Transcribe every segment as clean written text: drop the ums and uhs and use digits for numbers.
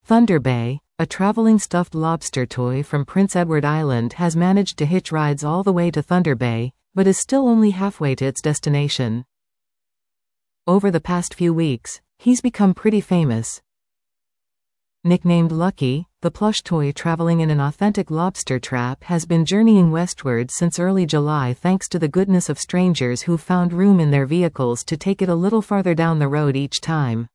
Thunder Bay, a traveling stuffed lobster toy from Prince Edward Island, has managed to hitch rides all the way to Thunder Bay, but is still only halfway to its destination. Over the past few weeks, he's become pretty famous. Nicknamed Lucky, the plush toy traveling in an authentic lobster trap has been journeying westward since early July thanks to the goodness of strangers who found room in their vehicles to take it a little farther down the road each time.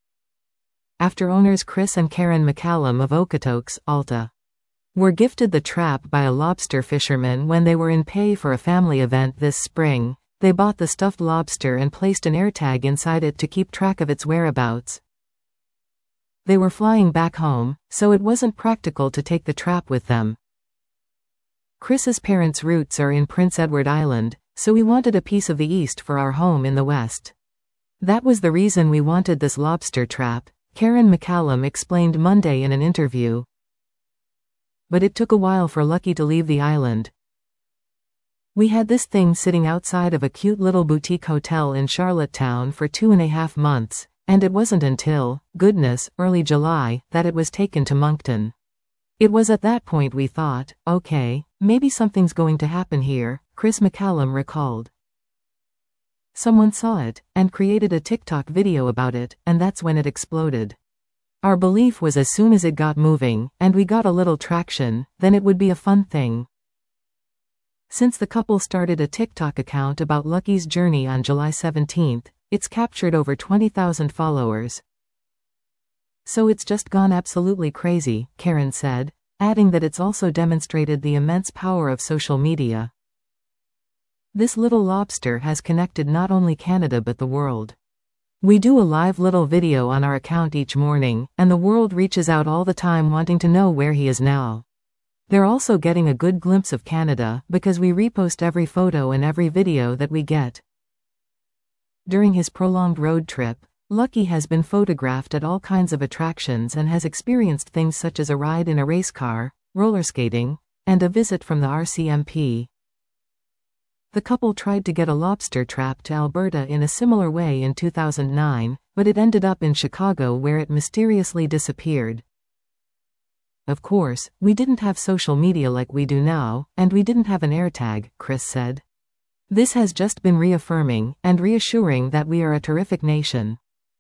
After owners Chris and Karen McCallum of Okotoks, Alta, were gifted the trap by a lobster fisherman when they were in pay for a family event this spring, they bought the stuffed lobster and placed an AirTag inside it to keep track of its whereabouts. They were flying back home, so it wasn't practical to take the trap with them. Chris's parents' roots are in Prince Edward Island, so we wanted a piece of the East for our home in the West. That was the reason we wanted this lobster trap, Karen McCallum explained Monday in an interview. But it took a while for Lucky to leave the island. We had this thing sitting outside of a cute little boutique hotel in Charlottetown for 2.5 months, and it wasn't until, goodness, early July, that it was taken to Moncton. It was at that point we thought, okay, maybe something's going to happen here, Chris McCallum recalled. Someone saw it, and created a TikTok video about it, and that's when it exploded. Our belief was as soon as it got moving, and we got a little traction, then it would be a fun thing. Since the couple started a TikTok account about Lucky's journey on July 17th, it's captured over 20,000 followers. So it's just gone absolutely crazy, Karen said, adding that it's also demonstrated the immense power of social media. This little lobster has connected not only Canada but the world. We do a live little video on our account each morning, and the world reaches out all the time wanting to know where he is now. They're also getting a good glimpse of Canada, because we repost every photo and every video that we get. During his prolonged road trip, Lucky has been photographed at all kinds of attractions and has experienced things such as a ride in a race car, roller skating, and a visit from the RCMP. The couple tried to get a lobster trap to Alberta in a similar way in 2009, but it ended up in Chicago where it mysteriously disappeared. Of course, we didn't have social media like we do now, and we didn't have an AirTag, Chris said. This has just been reaffirming and reassuring that we are a terrific nation.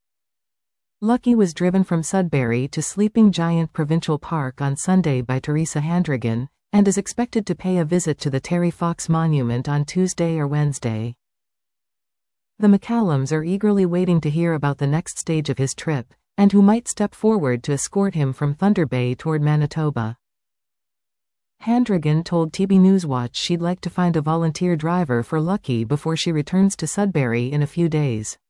Lucky was driven from Sudbury to Sleeping Giant Provincial Park on Sunday by Teresa Handragan, and is expected to pay a visit to the Terry Fox Monument on Tuesday or Wednesday. The McCallums are eagerly waiting to hear about the next stage of his trip, and who might step forward to escort him from Thunder Bay toward Manitoba. Handragan told TB Newswatch she'd like to find a volunteer driver for Lucky before she returns to Sudbury in a few days.